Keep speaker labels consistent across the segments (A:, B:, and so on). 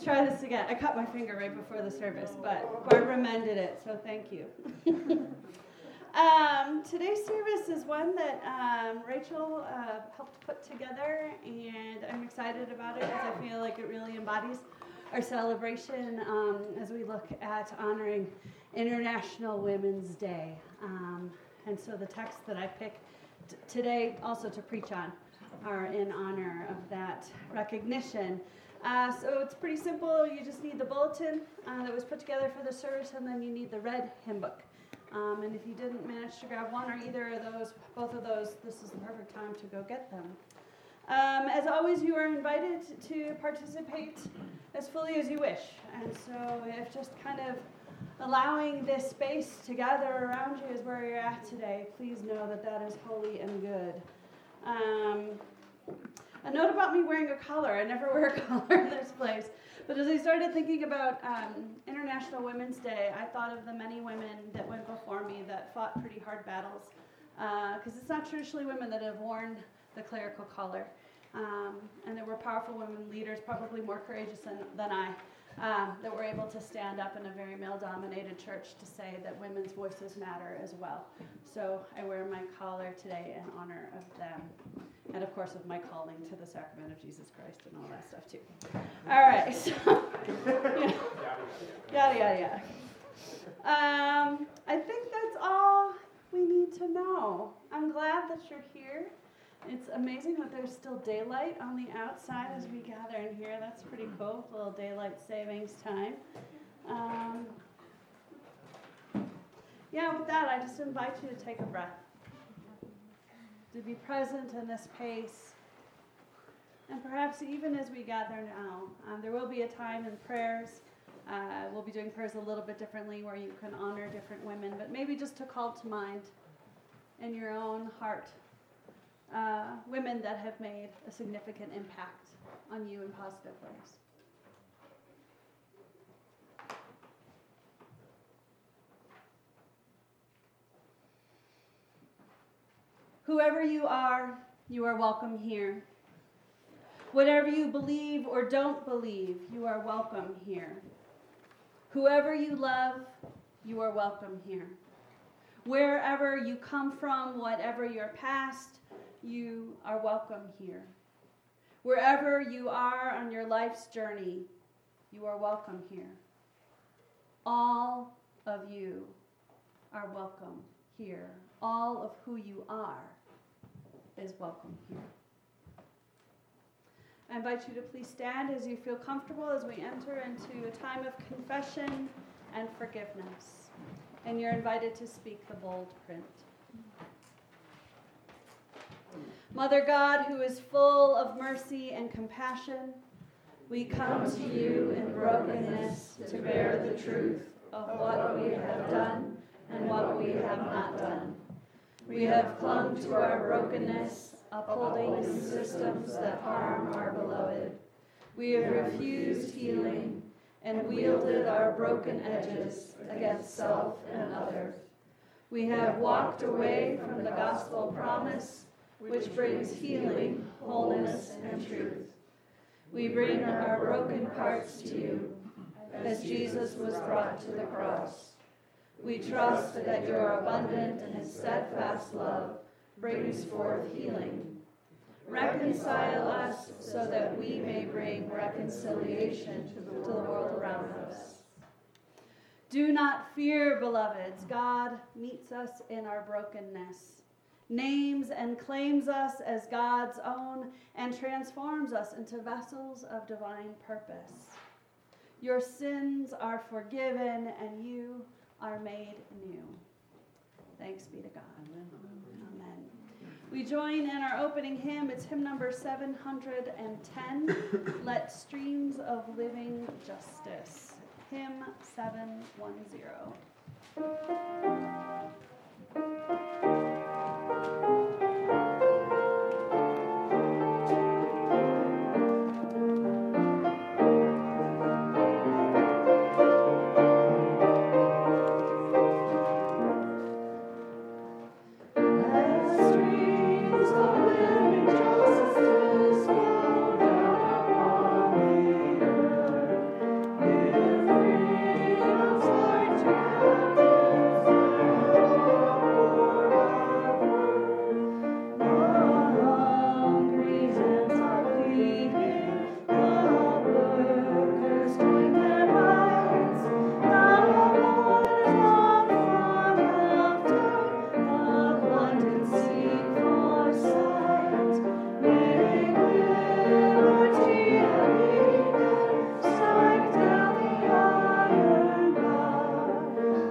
A: try this again. I cut my finger right before the service, but Barbara mended it, so thank you. Today's service is one that Rachel helped put together, and I'm excited about it because I feel like it really embodies our celebration as we look at honoring International Women's Day. And so the texts that I picked today also to preach on are in honor of that recognition. So it's pretty simple. You just need the bulletin that was put together for the service, and then you need the red hymn book. And if you didn't manage to grab one or either of those, both of those, this is the perfect time to go get them. As always, you are invited to participate as fully as you wish. And so if just kind of allowing this space to gather around you is where you're at today, please know that that is holy and good. A note about me wearing a collar. I never wear a collar in this place. But as I started thinking about International Women's Day, I thought of the many women that went before me that fought pretty hard battles. Because it's not traditionally women that have worn the clerical collar. And there were powerful women leaders, probably more courageous than I, that were able to stand up in a very male-dominated church to say that women's voices matter as well. So I wear my collar today in honor of them. And of course of my calling to the sacrament of Jesus Christ and all that stuff too. All right, so, yada, yada, yada. I think that's all we need to know. I'm glad that you're here. It's amazing that there's still daylight on the outside as we gather in here. That's pretty cool, a little daylight savings time. With that, I just invite you to take a breath, to be present in this pace. And perhaps even as we gather now, there will be a time in prayers. We'll be doing prayers a little bit differently where you can honor different women, but maybe just to call to mind in your own heart women that have made a significant impact on you in positive ways. Whoever you are welcome here. Whatever you believe or don't believe, you are welcome here. Whoever you love, you are welcome here. Wherever you come from, whatever your past, you are welcome here. Wherever you are on your life's journey, you are welcome here. All of you are welcome here. All of who you are is welcome here. I invite you to please stand as you feel comfortable as we enter into a time of confession and forgiveness. And you're invited to speak the bold print. Mother God, who is full of mercy and compassion, we come to you in brokenness to bear the truth of what we have done and what we have not done. We have clung to our brokenness, upholding systems that harm our beloved. We have refused healing and wielded our broken edges against self and others. We have walked away from the gospel promise, which brings healing, wholeness, and truth. We bring our broken parts to you, as Jesus was brought to the cross. We trust that your abundant and steadfast love brings forth healing. Reconcile us so that we may bring reconciliation to the world around us. Do not fear, beloveds. God meets us in our brokenness, names and claims us as God's own, and transforms us into vessels of divine purpose. Your sins are forgiven, and you are made new. Thanks be to God. Amen. We join in our opening hymn. It's hymn number 710, Let Streams of Living Justice. Hymn 710.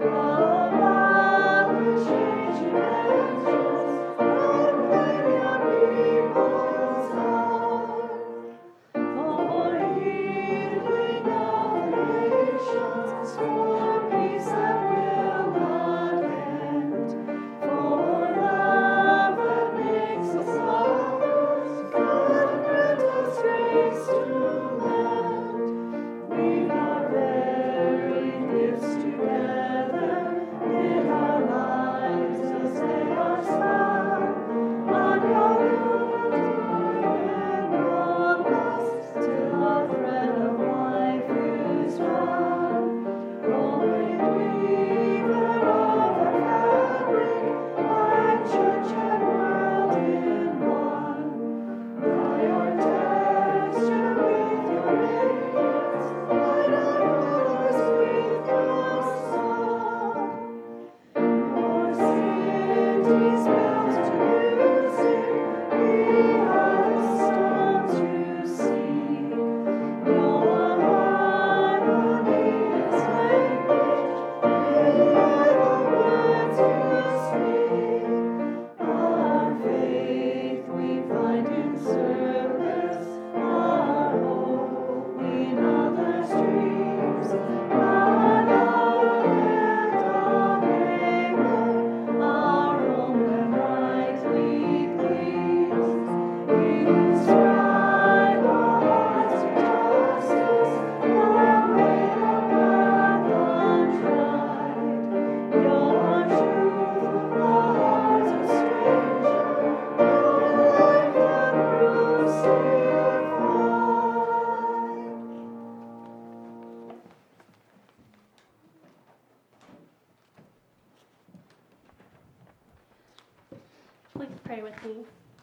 B: Please pray with me.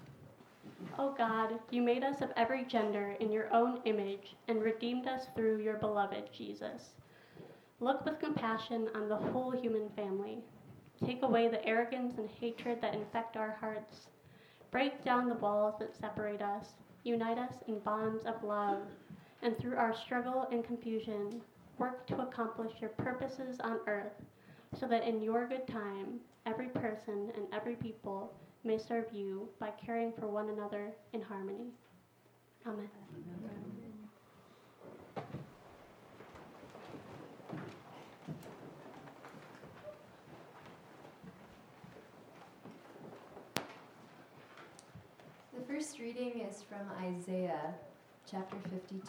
B: O God, you made us of every gender in your own image and redeemed us through your beloved Jesus. Look with compassion on the whole human family. Take away the arrogance and hatred that infect our hearts. Break down the walls that separate us. Unite us in bonds of love. And through our struggle and confusion, work to accomplish your purposes on earth, so that in your good time, every person and every people may serve you by caring for one another in harmony. Amen.
C: The first reading is from Isaiah chapter 52.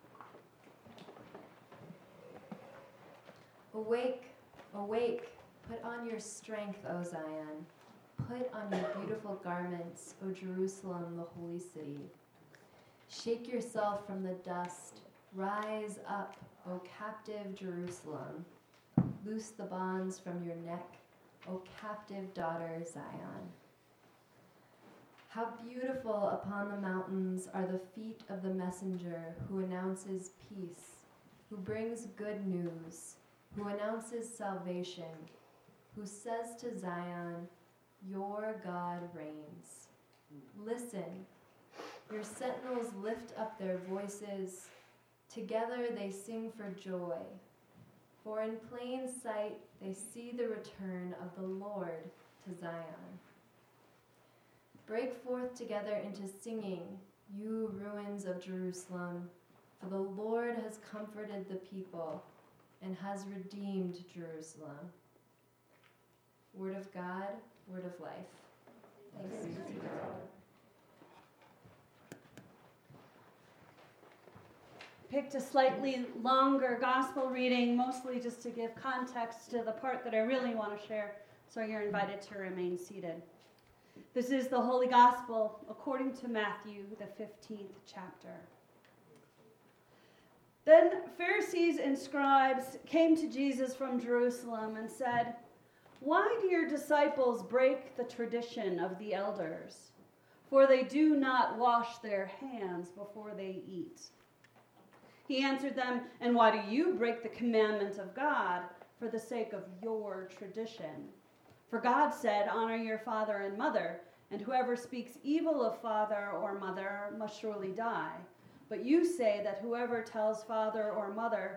C: Awake, awake, put on your strength, O Zion. Put on your beautiful garments, O Jerusalem, the holy city. Shake yourself from the dust. Rise up, O captive Jerusalem. Loose the bonds from your neck, O captive daughter Zion. How beautiful upon the mountains are the feet of the messenger who announces peace, who brings good news, who announces salvation, who says to Zion, your God reigns. Listen, your sentinels lift up their voices. Together they sing for joy. For in plain sight they see the return of the Lord to Zion. Break forth together into singing, you ruins of Jerusalem, for the Lord has comforted the people and has redeemed Jerusalem. Word of God, word of life. Thanks be to God.
A: Picked a slightly longer gospel reading, mostly just to give context to the part that I really want to share, so you're invited to remain seated. This is the Holy Gospel according to Matthew, the 15th chapter. Then Pharisees and scribes came to Jesus from Jerusalem and said, why do your disciples break the tradition of the elders? For they do not wash their hands before they eat. He answered them, and why do you break the commandment of God for the sake of your tradition? For God said, honor your father and mother, and whoever speaks evil of father or mother must surely die. But you say that whoever tells father or mother,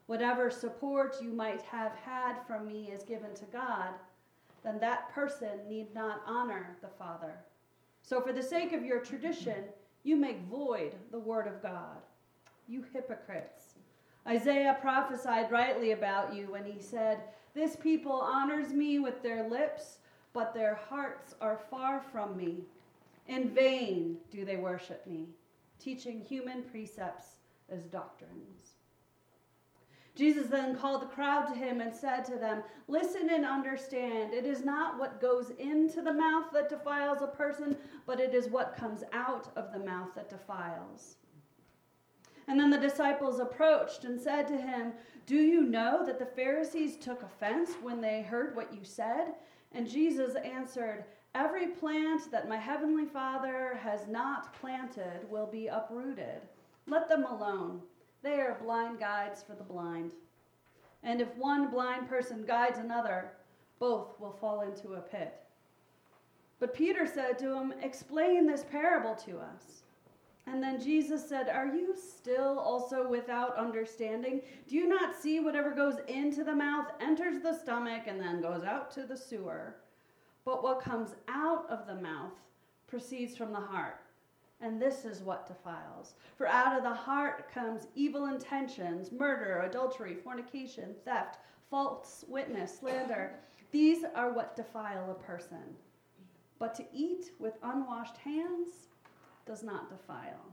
A: whatever support you might have had from me is given to God, then that person need not honor the Father. So for the sake of your tradition, you make void the word of God. You hypocrites. Isaiah prophesied rightly about you when he said, "This people honors me with their lips, but their hearts are far from me. In vain do they worship me, teaching human precepts as doctrines." Jesus then called the crowd to him and said to them, "Listen and understand. It is not what goes into the mouth that defiles a person, but it is what comes out of the mouth that defiles." And then the disciples approached and said to him, "Do you know that the Pharisees took offense when they heard what you said?" And Jesus answered, "Every plant that my heavenly Father has not planted will be uprooted. Let them alone. They are blind guides for the blind. And if one blind person guides another, both will fall into a pit." But Peter said to him, "Explain this parable to us." And then Jesus said, "Are you still also without understanding? Do you not see whatever goes into the mouth enters the stomach and then goes out to the sewer? But what comes out of the mouth proceeds from the heart. And this is what defiles. For out of the heart comes evil intentions, murder, adultery, fornication, theft, false witness, slander. These are what defile a person. But to eat with unwashed hands does not defile."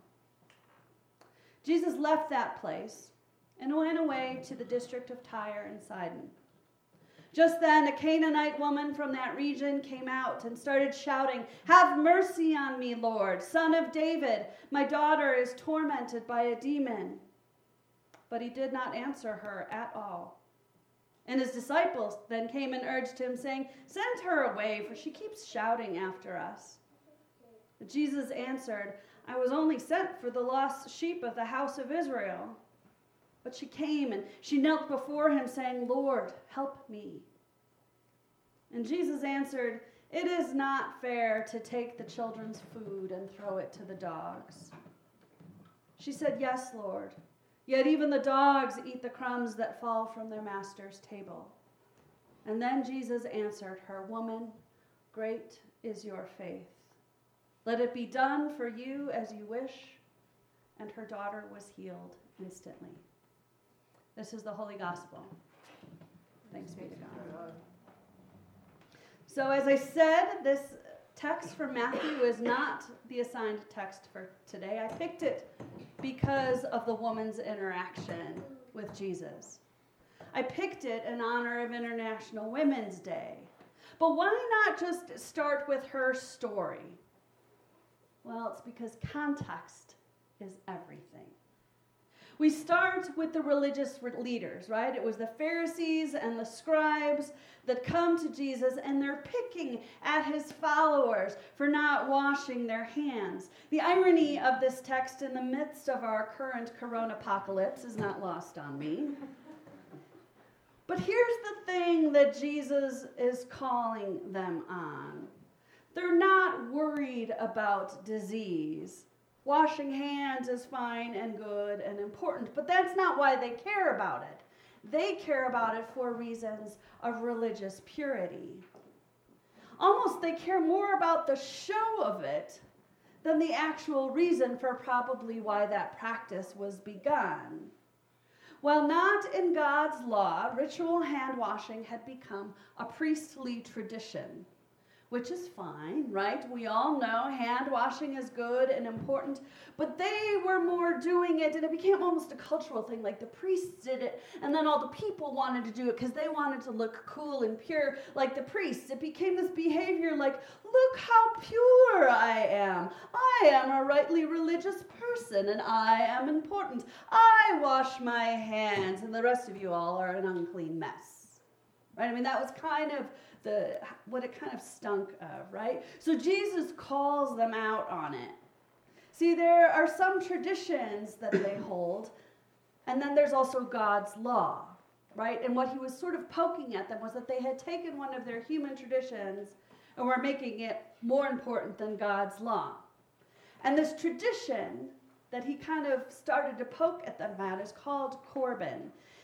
A: Jesus left that place and went away to the district of Tyre and Sidon. Just then, a Canaanite woman from that region came out and started shouting, "Have mercy on me, Lord, Son of David. My daughter is tormented by a demon." But he did not answer her at all. And his disciples then came and urged him, saying, "Send her away, for she keeps shouting after us." But Jesus answered, "I was only sent for the lost sheep of the house of Israel." But she came and she knelt before him, saying, "Lord, help me." And Jesus answered, "It is not fair to take the children's food and throw it to the dogs." She said, "Yes, Lord. Yet even the dogs eat the crumbs that fall from their master's table." And then Jesus answered her, "Woman, great is your faith. Let it be done for you as you wish." And her daughter was healed instantly. This is the Holy Gospel. Thanks be to God. So as I said, this text from Matthew is not the assigned text for today. I picked it because of the woman's interaction with Jesus. I picked it in honor of International Women's Day. But why not just start with her story? Well, it's because context is everything. We start with the religious leaders, right? It was the Pharisees and the scribes that come to Jesus, and they're picking at his followers for not washing their hands. The irony of this text in the midst of our current coronapocalypse is not lost on me. But here's the thing that Jesus is calling them on. They're not worried about disease. Washing hands is fine and good and important, but that's not why they care about it. They care about it for reasons of religious purity. Almost they care more about the show of it than the actual reason for probably why that practice was begun. While not in God's law, ritual hand washing had become a priestly tradition. Which is fine, right? We all know hand washing is good and important, but they were more doing it, and it became almost a cultural thing, like the priests did it, and then all the people wanted to do it because they wanted to look cool and pure like the priests. It became this behavior like, look how pure I am. I am a rightly religious person, and I am important. I wash my hands, and the rest of you all are an unclean mess. Right? I mean, that was kind of what it kind of stunk of, right? So Jesus calls them out on it. See, there are some traditions that they hold, and then there's also God's law, right? And what he was sort of poking at them was that they had taken one of their human traditions and were making it more important than God's law. And this tradition that he kind of started to poke at them at is called Corban.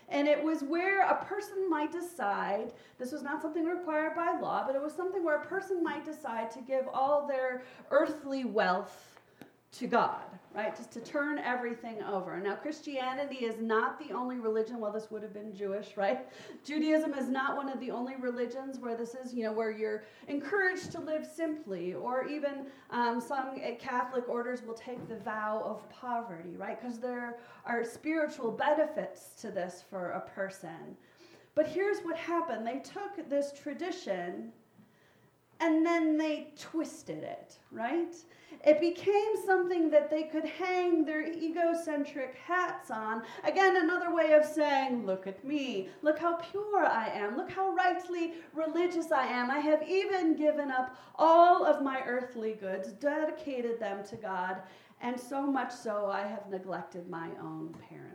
A: And it was where a person might decide, this was not something required by law, but it was something where a person might decide to give all their earthly wealth to God, right? Just to turn everything over. Now, Christianity is not the only religion. Well, this would have been Jewish, right? Judaism is not one of the only religions where this is, where you're encouraged to live simply, or even some Catholic orders will take the vow of poverty, right? Because there are spiritual benefits to this for a person. But here's what happened. They took this tradition and then they twisted it, right? It became something that they could hang their egocentric hats on. Again, another way of saying, look at me. Look how pure I am. Look how rightly religious I am. I have even given up all of my earthly goods, dedicated them to God, and so much so I have neglected my own parents.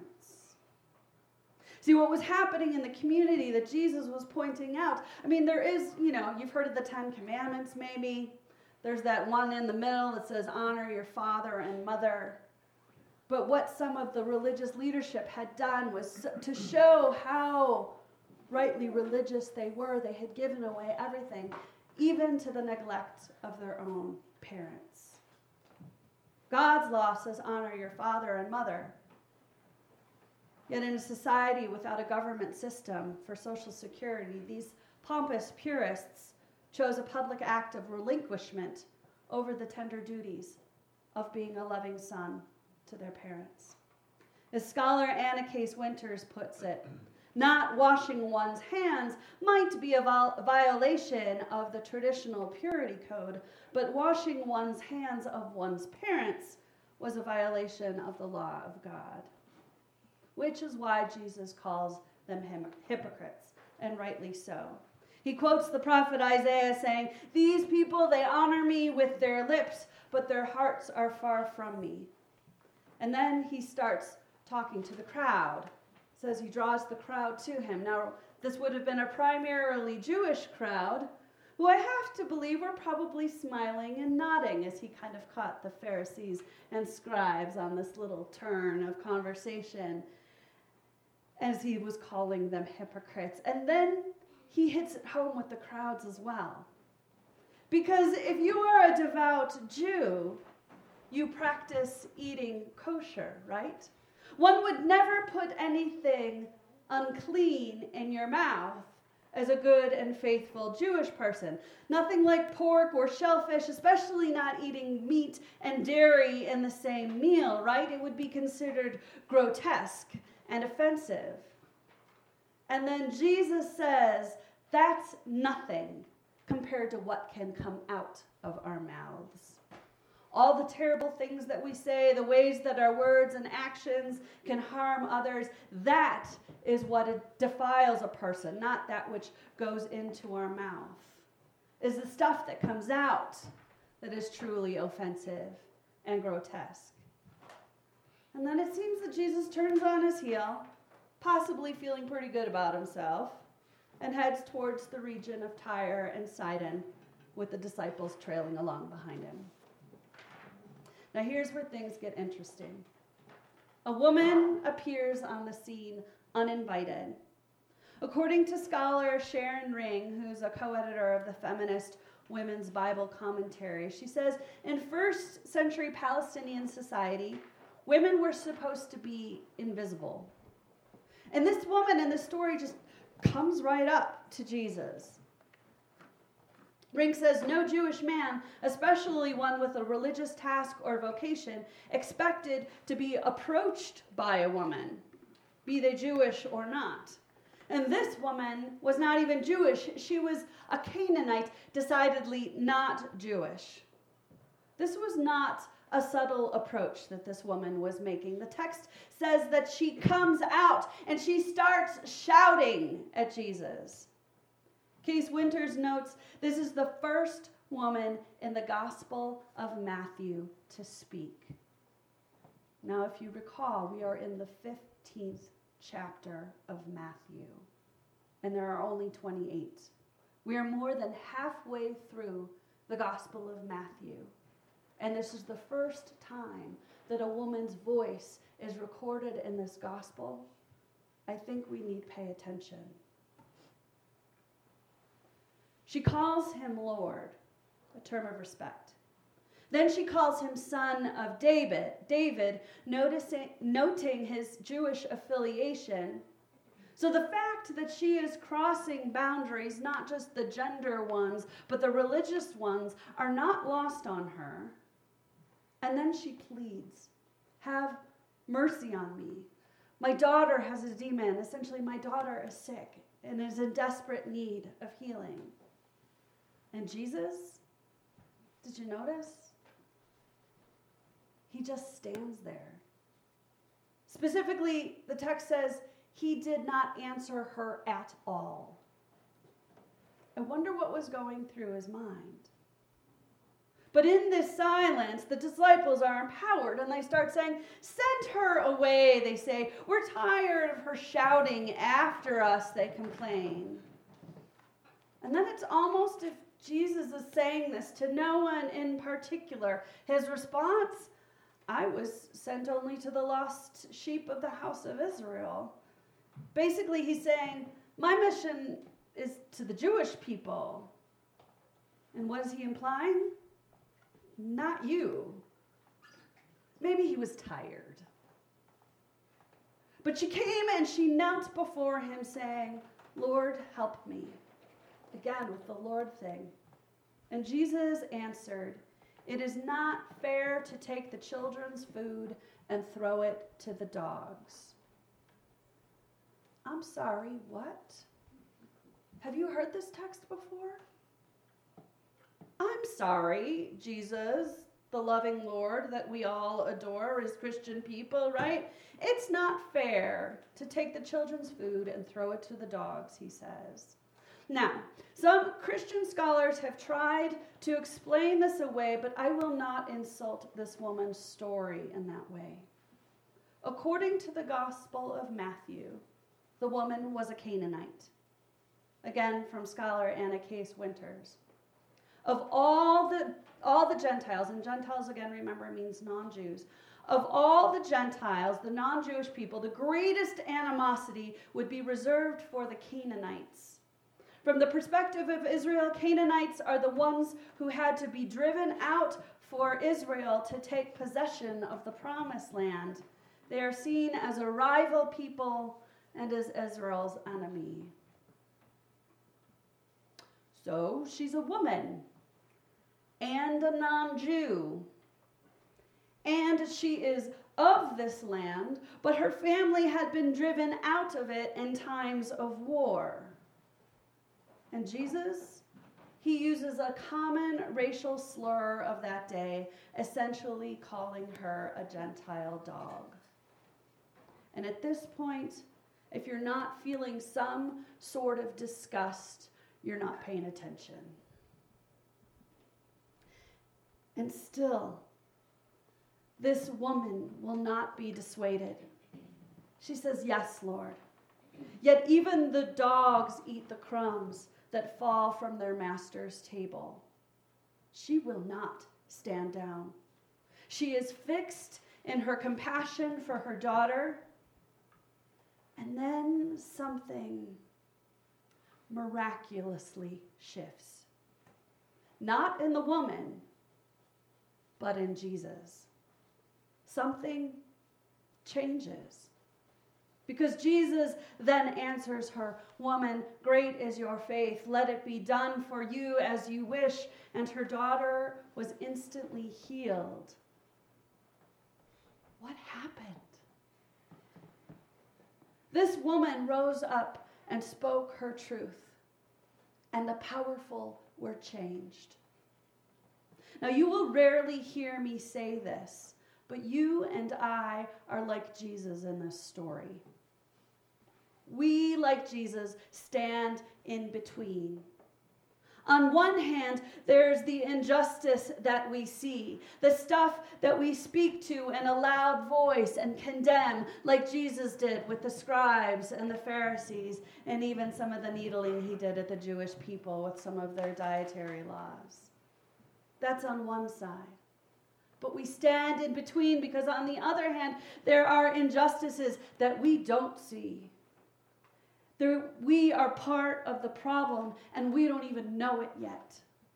A: See, what was happening in the community that Jesus was pointing out, there is, you've heard of the 10 Commandments maybe. There's that one in the middle that says, honor your father and mother. But what some of the religious leadership had done was to show how rightly religious they were. They had given away everything, even to the neglect of their own parents. God's law says, honor your father and mother. Yet in a society without a government system for Social Security, these pompous purists chose a public act of relinquishment over the tender duties of being a loving son to their parents. As scholar Anna Case Winters puts it, not washing one's hands might be a violation of the traditional purity code, but washing one's hands of one's parents was a violation of the law of God, which is why Jesus calls them hypocrites, and rightly so. He quotes the prophet Isaiah saying, these people, they honor me with their lips, but their hearts are far from me. And then he starts talking to the crowd. It says he draws the crowd to him. Now, this would have been a primarily Jewish crowd, who I have to believe were probably smiling and nodding as he kind of caught the Pharisees and scribes on this little turn of conversation as he was calling them hypocrites. And then he hits it home with the crowds as well. Because if you are a devout Jew, you practice eating kosher, right? One would never put anything unclean in your mouth as a good and faithful Jewish person. Nothing like pork or shellfish, especially not eating meat and dairy in the same meal, right? It would be considered grotesque and offensive. And then Jesus says, that's nothing compared to what can come out of our mouths. All the terrible things that we say, the ways that our words and actions can harm others, that is what defiles a person, not that which goes into our mouth. Is the stuff that comes out that is truly offensive and grotesque. And then it seems that Jesus turns on his heel, possibly feeling pretty good about himself, and heads towards the region of Tyre and Sidon with the disciples trailing along behind him. Now here's where things get interesting. A woman appears on the scene uninvited. According to scholar Sharon Ring, who's a co-editor of the feminist Women's Bible Commentary, she says, in first century Palestinian society, women were supposed to be invisible. And this woman in the story just comes right up to Jesus. Ring says, no Jewish man, especially one with a religious task or vocation, expected to be approached by a woman, be they Jewish or not. And this woman was not even Jewish. She was a Canaanite, decidedly not Jewish. This was not a subtle approach that this woman was making. The text says that she comes out and she starts shouting at Jesus. Case Winters notes, this is the first woman in the Gospel of Matthew to speak. Now, if you recall, we are in the 15th chapter of Matthew, and there are only 28. We are more than halfway through the Gospel of Matthew, and this is the first time that a woman's voice is recorded in this Gospel. I think we need pay attention. She calls him Lord, a term of respect. Then she calls him son of David, noting his Jewish affiliation. So the fact that she is crossing boundaries, not just the gender ones, but the religious ones, are not lost on her. And then she pleads, have mercy on me. My daughter has a demon. Essentially, my daughter is sick and is in desperate need of healing. And Jesus, did you notice? He just stands there. Specifically, the text says, he did not answer her at all. I wonder what was going through his mind. But in this silence, the disciples are empowered and they start saying, send her away, they say. We're tired of her shouting after us, they complain. And then it's almost if Jesus is saying this to no one in particular. His response, I was sent only to the lost sheep of the house of Israel. Basically, he's saying, my mission is to the Jewish people. And what is he implying? Not you. Maybe he was tired. But she came and she knelt before him saying, Lord, help me. Again, with the Lord thing. And Jesus answered, it is not fair to take the children's food and throw it to the dogs. I'm sorry, what? Have you heard this text before? I'm sorry, Jesus, the loving Lord that we all adore as Christian people, right? It's not fair to take the children's food and throw it to the dogs, he says. Now, some Christian scholars have tried to explain this away, but I will not insult this woman's story in that way. According to the Gospel of Matthew, the woman was a Canaanite. Again, from scholar Anna Case Winters. Of all the Gentiles, and Gentiles, again, remember, means non-Jews. Of all the Gentiles, the non-Jewish people, the greatest animosity would be reserved for the Canaanites. From the perspective of Israel, Canaanites are the ones who had to be driven out for Israel to take possession of the promised land. They are seen as a rival people and as Israel's enemy. So she's a woman and a non-Jew. And she is of this land, but her family had been driven out of it in times of war. And Jesus, he uses a common racial slur of that day, essentially calling her a Gentile dog. And at this point, if you're not feeling some sort of disgust, you're not paying attention. And still, this woman will not be dissuaded. She says, yes, Lord. Yet even the dogs eat the crumbs that fall from their master's table. She will not stand down. She is fixed in her compassion for her daughter. And then something miraculously shifts. Not in the woman, but in Jesus. Something changes. Because Jesus then answers her, woman, great is your faith. Let it be done for you as you wish. And her daughter was instantly healed. What happened? This woman rose up and spoke her truth, and the powerful were changed. Now, you will rarely hear me say this, but you and I are like Jesus in this story. We, like Jesus, stand in between. On one hand, there's the injustice that we see, the stuff that we speak to in a loud voice and condemn, like Jesus did with the scribes and the Pharisees, and even some of the needling he did at the Jewish people with some of their dietary laws. That's on one side. But we stand in between because on the other hand, there are injustices that we don't see, We are part of the problem, and we don't even know it yet.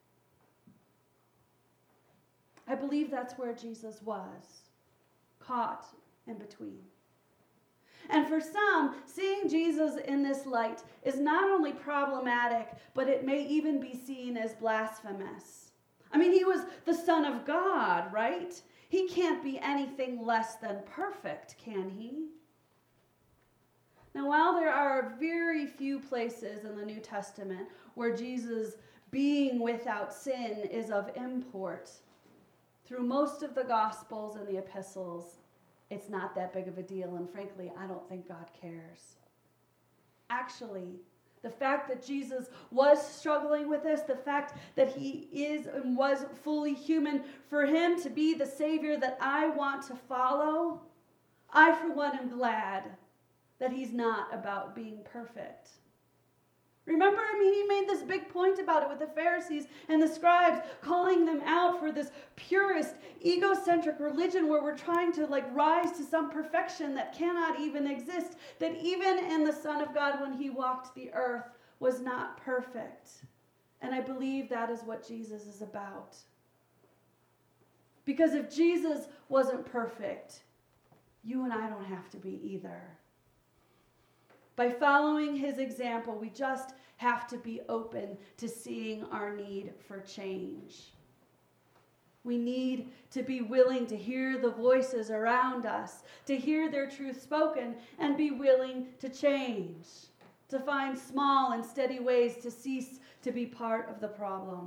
A: I believe that's where Jesus was, caught in between. And for some, seeing Jesus in this light is not only problematic, but it may even be seen as blasphemous. I mean, he was the Son of God, right? He can't be anything less than perfect, can he? Now, while there are very few places in the New Testament where Jesus being without sin is of import, through most of the Gospels and the epistles, it's not that big of a deal, and frankly, I don't think God cares. Actually, the fact that Jesus was struggling with this, the fact that he is and was fully human, for him to be the Savior that I want to follow, I, for one, am glad that he's not about being perfect. Remember, he made this big point about it with the Pharisees and the scribes, calling them out for this purist, egocentric religion where we're trying to rise to some perfection that cannot even exist, that even in the Son of God when he walked the earth was not perfect. And I believe that is what Jesus is about. Because if Jesus wasn't perfect, you and I don't have to be either. By following his example, we just have to be open to seeing our need for change. We need to be willing to hear the voices around us, to hear their truth spoken, and be willing to change, to find small and steady ways to cease to be part of the problem.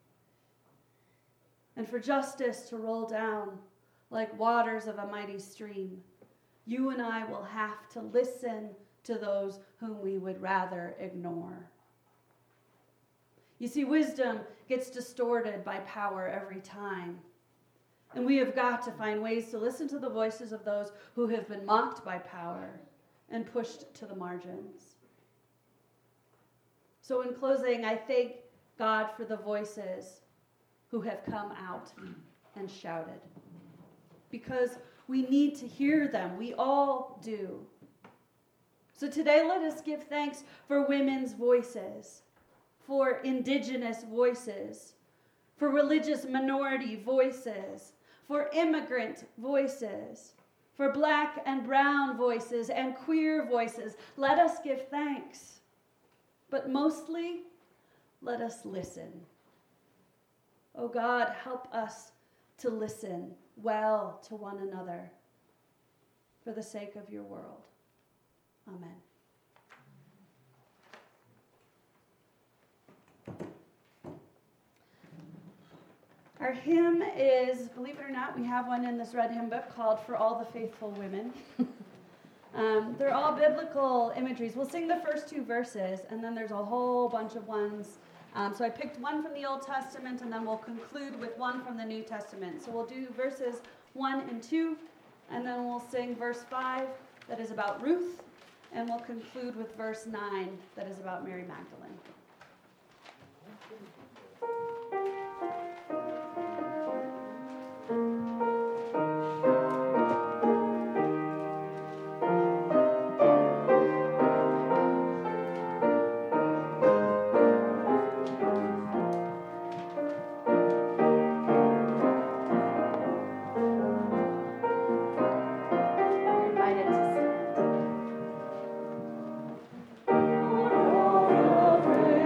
A: And for justice to roll down like waters of a mighty stream, you and I will have to listen to those whom we would rather ignore. You see, wisdom gets distorted by power every time. And we have got to find ways to listen to the voices of those who have been mocked by power and pushed to the margins. So in closing, I thank God for the voices who have come out and shouted. Because we need to hear them. We all do. So today, let us give thanks for women's voices, for indigenous voices, for religious minority voices, for immigrant voices, for black and brown voices and queer voices. Let us give thanks. But mostly, let us listen. Oh God, help us to listen well to one another for the sake of your world. Amen. Our hymn is, believe it or not, we have one in this red hymn book called For All the Faithful Women. They're all biblical imageries. We'll sing the first two verses, and then there's a whole bunch of ones. So I picked one from the Old Testament, and then we'll conclude with one from the New Testament. So we'll do verses 1 and 2, and then we'll sing verse 5 that is about Ruth, and we'll conclude with verse 9 that is about Mary Magdalene.
D: Praise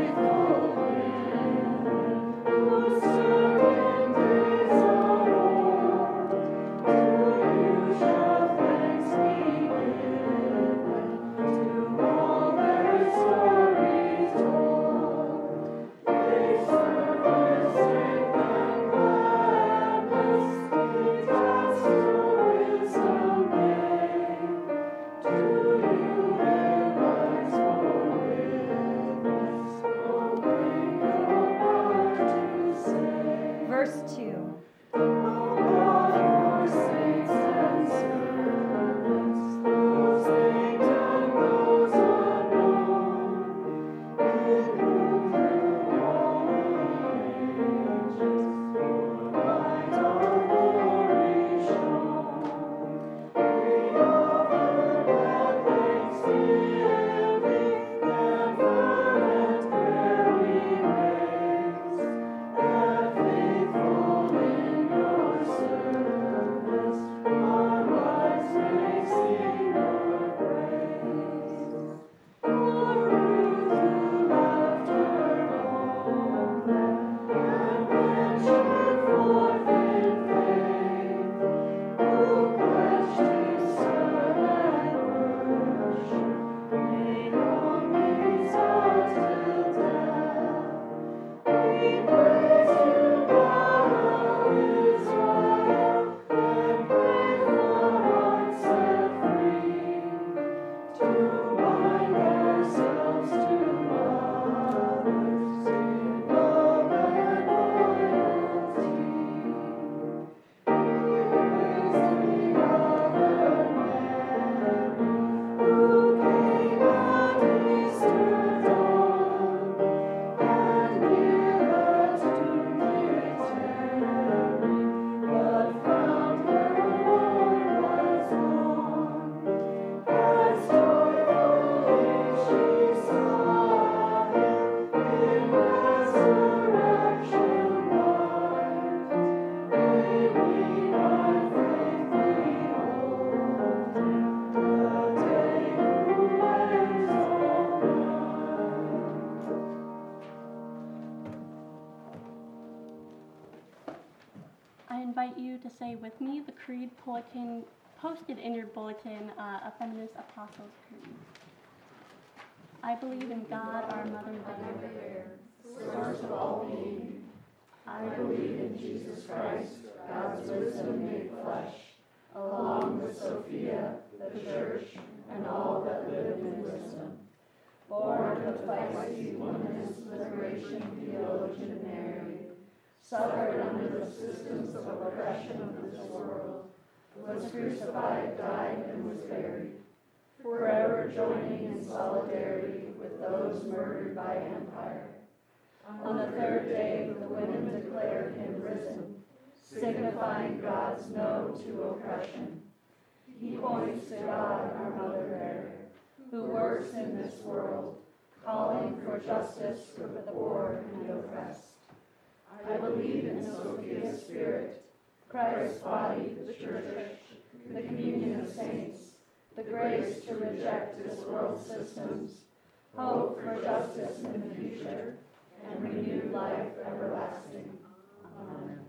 B: invite you to say with me the creed bulletin posted in your bulletin, a Feminist Apostles' Creed. I believe in God, our Mother there,
D: source of all being. I believe in Jesus Christ, God's wisdom made flesh, along with Sophia, the Church, and all that live in wisdom. Born of feisty woman's liberation theologian Mary, suffered under the systems of oppression of this world, was crucified, died, and was buried, forever joining in solidarity with those murdered by empire. On the third day, the women declared him risen, signifying God's no to oppression. He points to God, our Mother Mary, who works in this world, calling for justice for the poor and oppressed. I believe in Sophia's spirit, Christ's body, the church, the communion of saints, the grace to reject this world's systems, hope for justice in the future, and renewed life everlasting. Amen.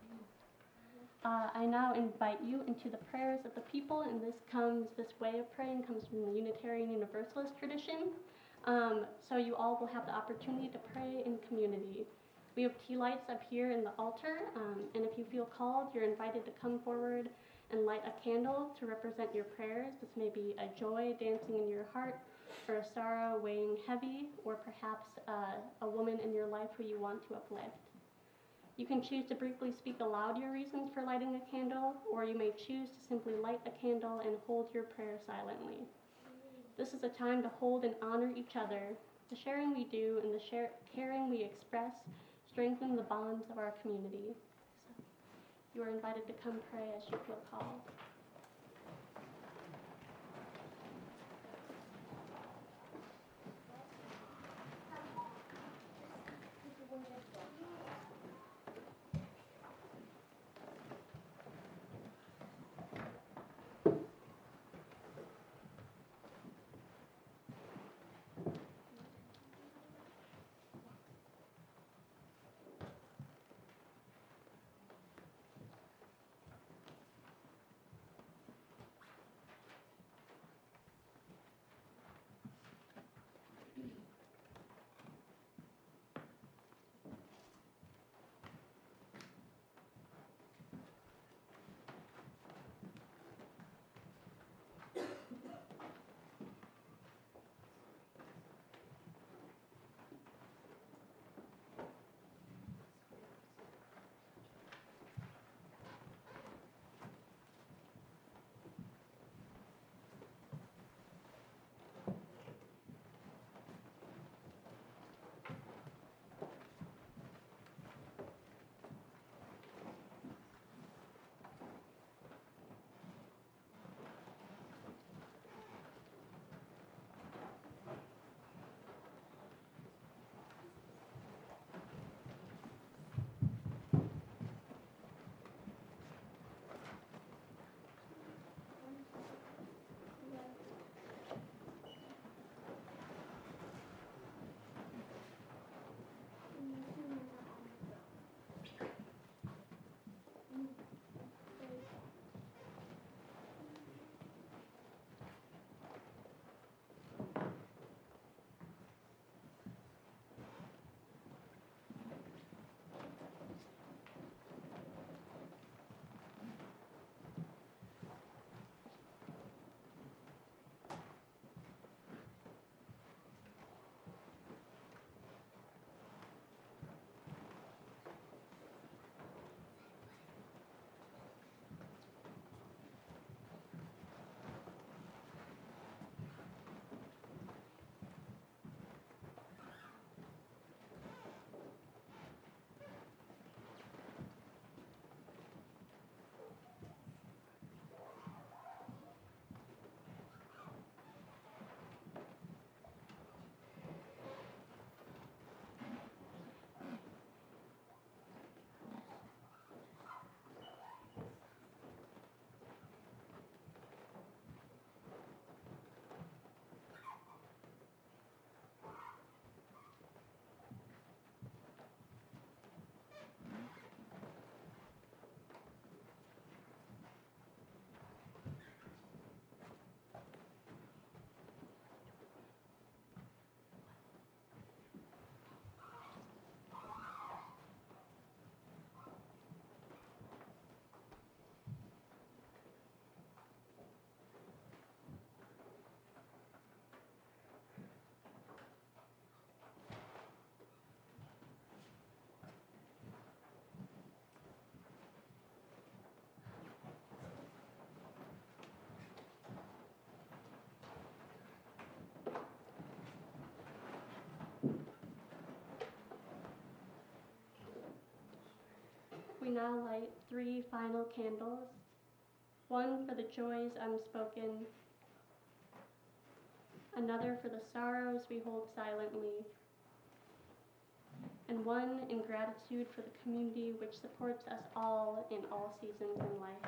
B: I now invite you into the prayers of the people, and this way of praying comes from the Unitarian Universalist tradition. So you all will have the opportunity to pray in community. We have tea lights up here in the altar, and if you feel called, you're invited to come forward and light a candle to represent your prayers. This may be a joy dancing in your heart, or a sorrow weighing heavy, or perhaps a woman in your life who you want to uplift. You can choose to briefly speak aloud your reasons for lighting a candle, or you may choose to simply light a candle and hold your prayer silently. This is a time to hold and honor each other. The sharing we do and the caring we express strengthen the bonds of our community. So you are invited to come pray as you feel called. we now light 3 final candles, one for the joys unspoken, another for the sorrows we hold silently, and one in gratitude for the community which supports us all in all seasons in life.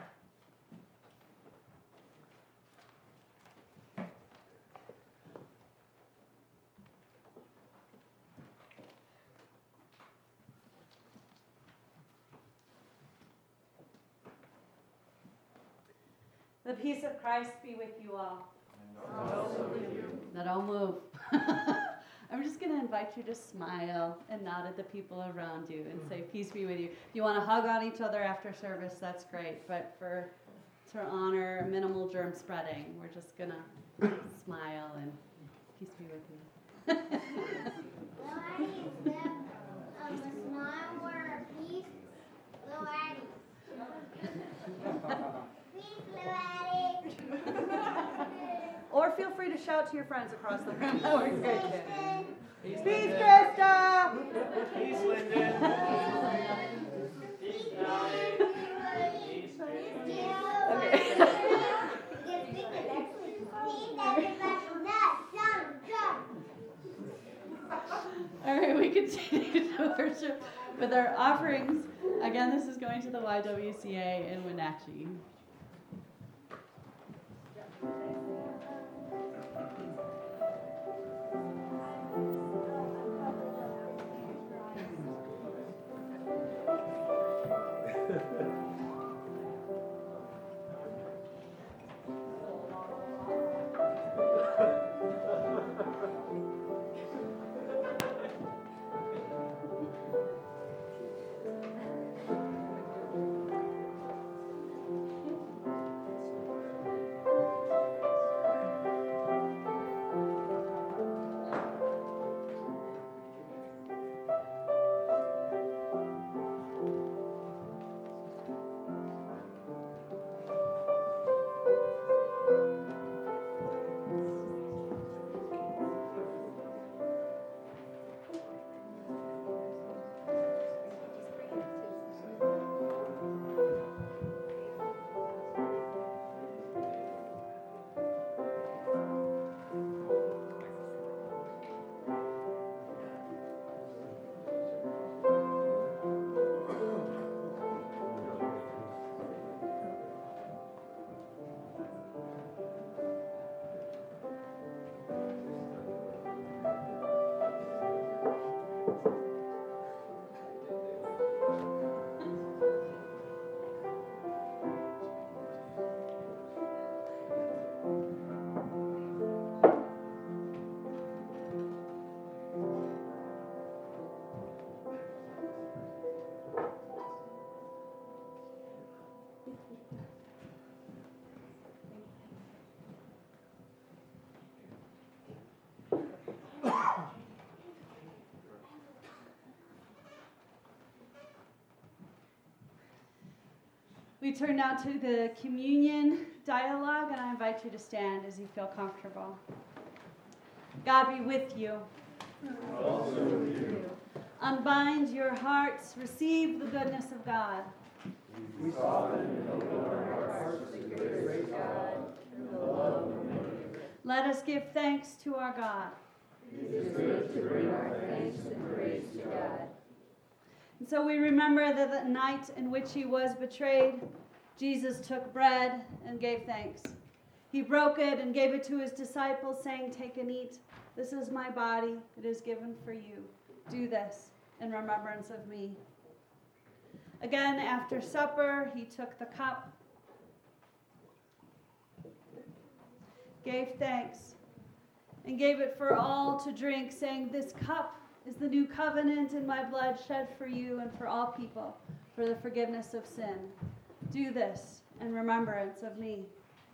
A: The peace of Christ be with you all.
D: And also with you.
A: Now don't move. I'm just going to invite you to smile and nod at the people around you and say, peace be with you. If you want to hug on each other after service, that's great. But to honor minimal germ spreading, we're just going to smile and peace be with you. Or feel free to shout to your friends across the room. That works great too. Peace, Krista!
D: Peace, Lyndon. Peace, Allie. Peace,
A: All right, we continue to worship with our offerings. Again, this is going to the YWCA in Wenatchee. We turn now to the communion dialogue, and I invite you to stand as you feel comfortable. God be with you.
D: Also with you.
A: Unbind your hearts. Receive the goodness of God.
D: We soften and open our hearts to the great God and the love of many.
A: Let us give thanks to our God.
D: It is good to bring our thanks and praise to God.
A: And so we remember that the night in which he was betrayed, Jesus took bread and gave thanks. He broke it and gave it to his disciples, saying, "Take and eat. This is my body. It is given for you. Do this in remembrance of me." Again, after supper, he took the cup, gave thanks, and gave it for all to drink, saying, "This cup is the new covenant in my blood, shed for you and for all people for the forgiveness of sin. Do this in remembrance of me."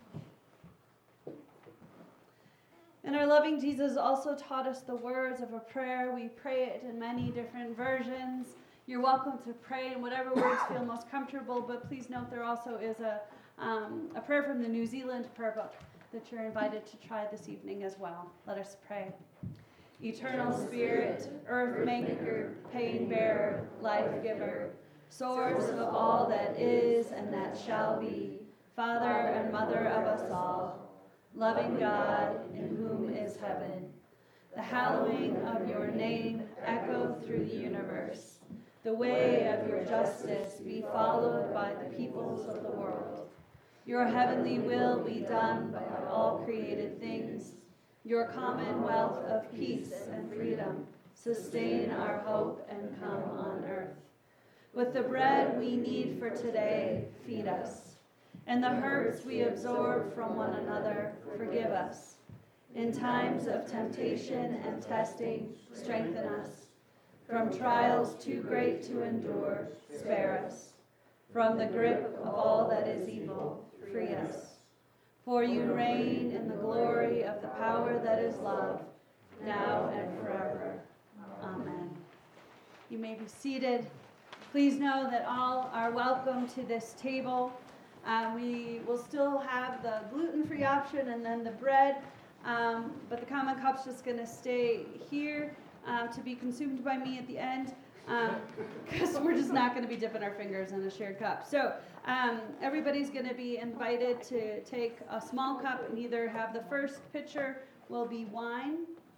A: And our loving Jesus also taught us the words of a prayer. We pray it in many different versions. You're welcome to pray in whatever words feel most comfortable, but please note there also is a prayer from the New Zealand prayer book that you're invited to try this evening as well. Let us pray. Eternal Spirit, earth maker, pain bearer, life giver, source of all that is and that shall be, Father and Mother of us all, loving God, in whom is heaven. The hallowing of your name echo through the universe. The way of your justice be followed by the peoples of the world. Your heavenly will be done by all created things. Your commonwealth of peace and freedom sustain our hope and come on earth. With the bread we need for today, feed us. And the hurts we absorb from one another, forgive us. In times of temptation and testing, strengthen us. From trials too great to endure, spare us. From the grip of all that is evil, free us. For you reign in the glory of the power that is love, now and forever. Amen. You may be seated. Please know that all are welcome to this table. We will still have the gluten-free option and then the bread, but the common cup's just going to stay here to be consumed by me at the end, because we're just not going to be dipping our fingers in a shared cup. So everybody's going to be invited to take a small cup and either have the first pitcher will be wine.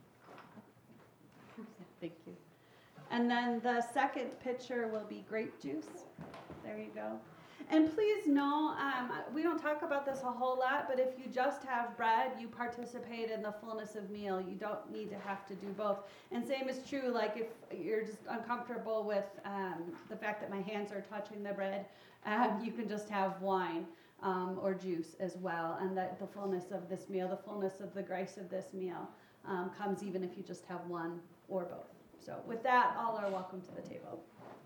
A: Thank you. And then the second pitcher will be grape juice. There you go. And please know, we don't talk about this a whole lot, but if you just have bread, you participate in the fullness of meal. You don't need to have to do both. And same is true, like if you're just uncomfortable with the fact that my hands are touching the bread, you can just have wine or juice as well. And that the fullness of this meal, the fullness of the grace of this meal comes even if you just have one or both. So with that, all are welcome to the table.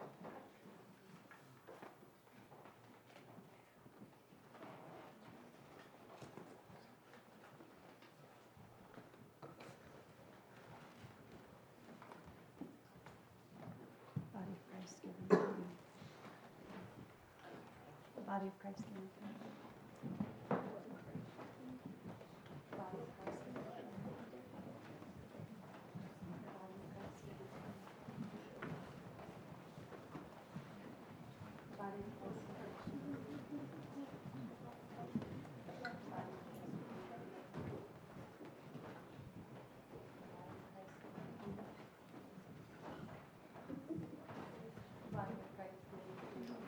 A: Body of Christ given to you. The body of Christ given to you. Body of Christ given to you. Body of Christ given to you. Body of Christ given to you.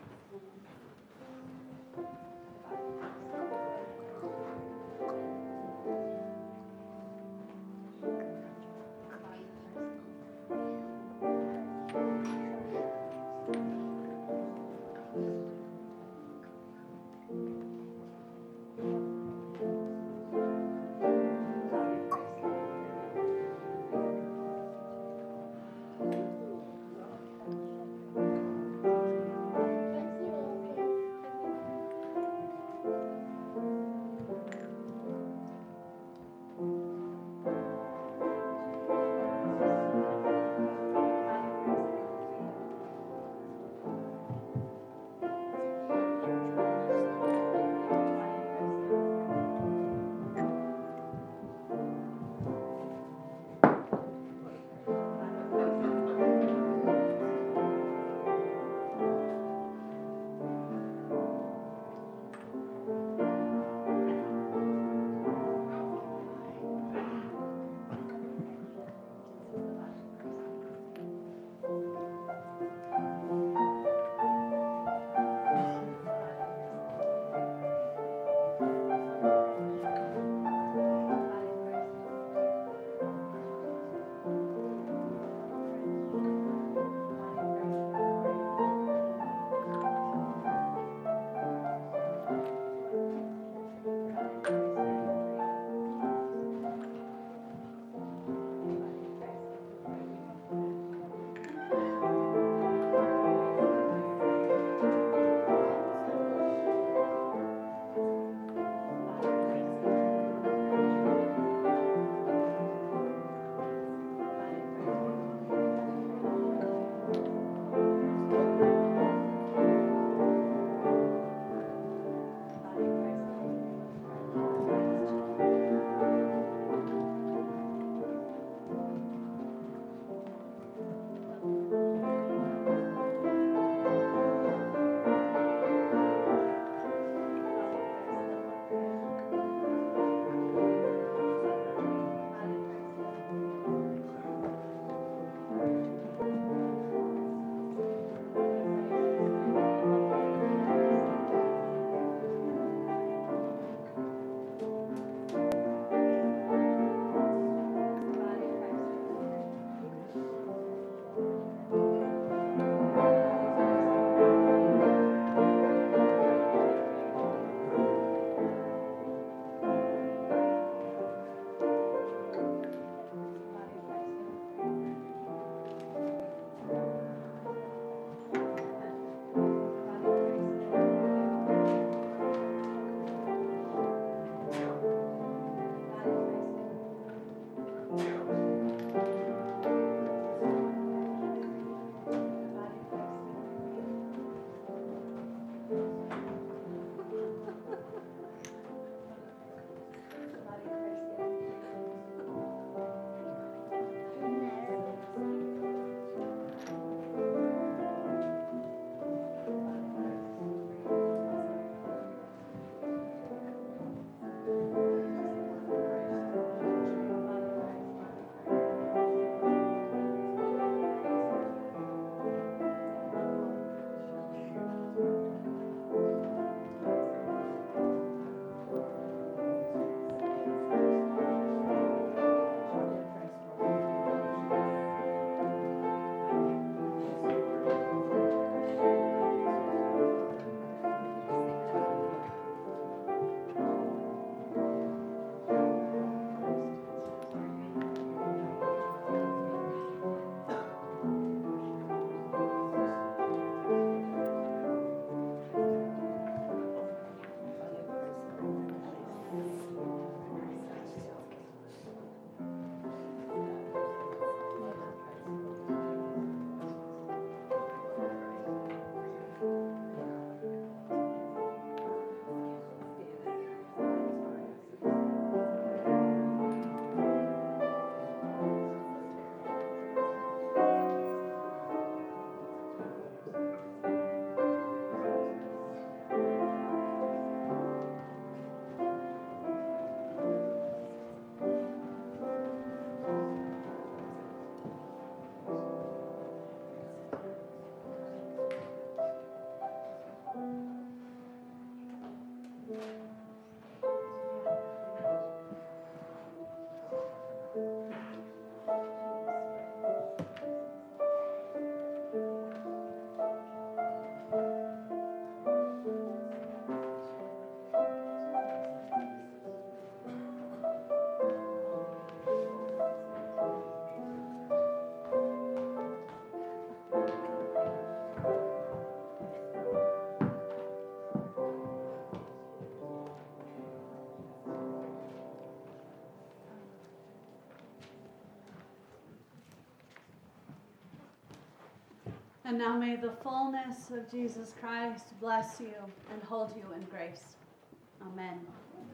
A: now may the fullness of Jesus Christ bless you and hold you in grace. Amen.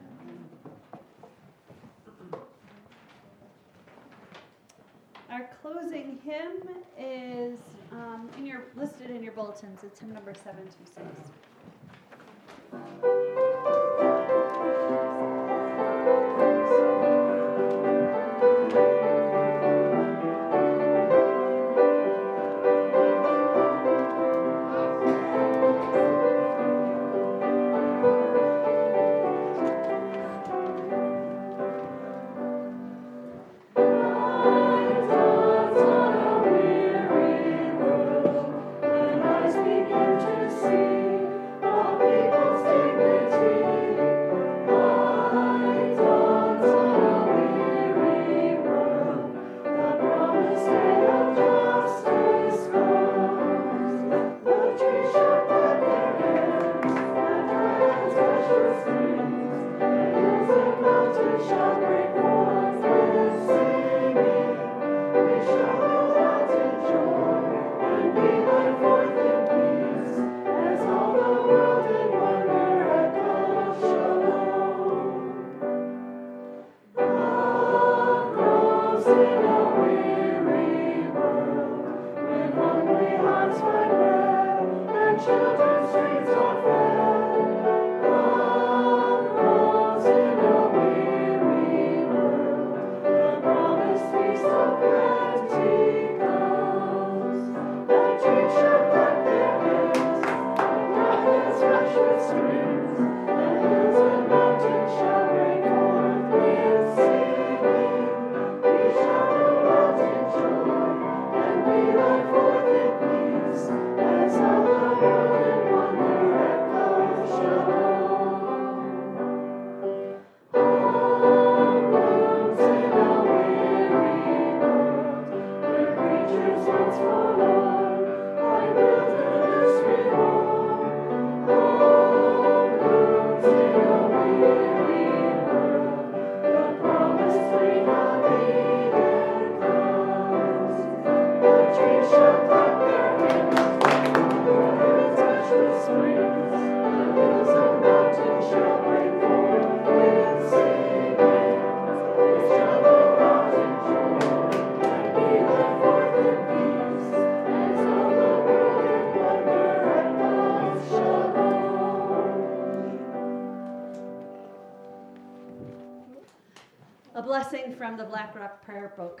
A: Our closing hymn is listed in your bulletins. It's hymn number 726. A blessing from the Black Rock Prayer Book.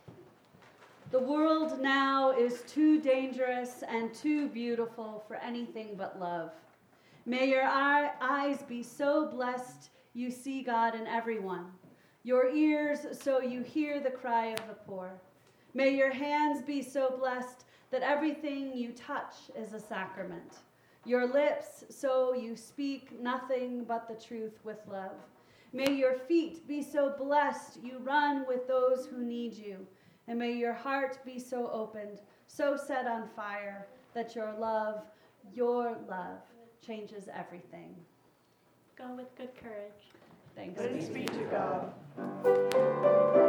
A: The world now is too dangerous and too beautiful for anything but love. May your eyes be so blessed you see God in everyone, your ears so you hear the cry of the poor. May your hands be so blessed that everything you touch is a sacrament, your lips so you speak nothing but the truth with love. May your feet be so blessed you run with those who need you. And may your heart be so opened, so set on fire, that your love changes everything.
B: Go with good courage.
A: Thanks
D: Thanks be to God.